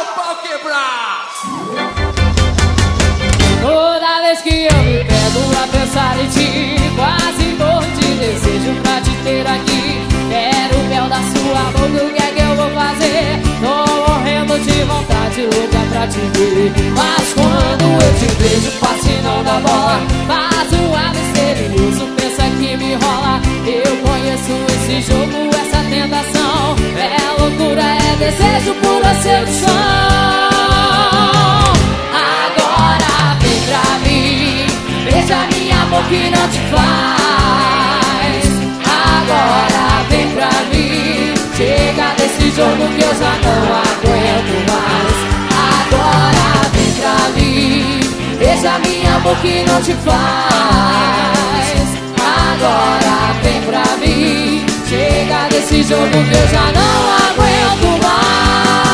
o pau quebrar. Toda vez que eu me pego a pensar em ti, quase morro de desejo pra te ter aqui. Quero o mel da sua boca, o que é que eu vou fazer? Tô morrendo de vontade, louca pra te ver. Mas quando eu te vejo, passe não dá bola. Faz um ar misterioso, pensa que me rola. Eu conheço esse jogo, essa tentação. É loucura, é desejo, pura sedução. Agora vem pra mim, beija minha boca que não te faz. Agora vem pra mim, chega desse jogo que eu já não aguento mais. Agora vem pra mim, beija minha boca que não te faz. Agora vem pra mim, chega desse jogo que eu já não aguento mais.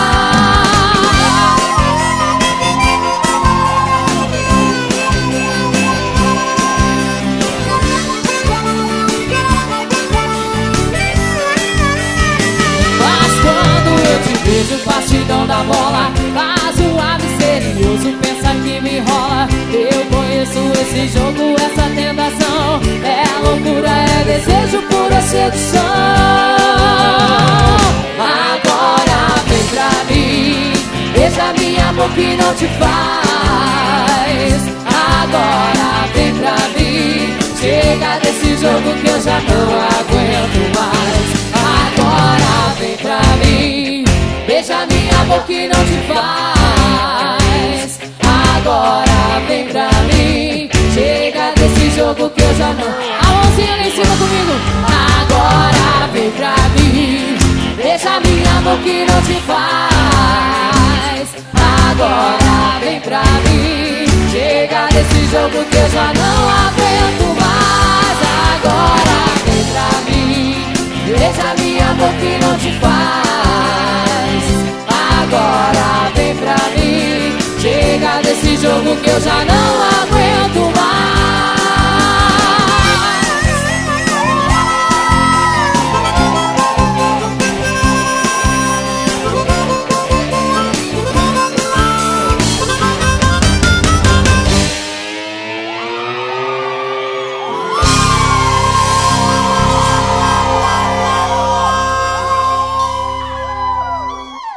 Vejo partidão da bola, faz um ar misterioso, pensa que me rola. Eu conheço esse jogo, essa tentação. É loucura, é desejo, pura sedução. Agora vem pra mim, beija minha boca que não te faz. Agora vem pra mim, chega desse jogo que eu já não aguento mais. Agora vem pra mim, beija minha boca que não te faz. Agora vem pra mim, chega desse jogo que eu já não. A mãozinha lá em cima comigo. Agora vem pra mim, beija minha boca que não te faz. Agora vem pra mim, chega desse jogo que eu já não aguento mais. Agora vem pra mim, beija minha boca que não te faz. Agora vem pra mim, chega desse jogo que eu já não aguento.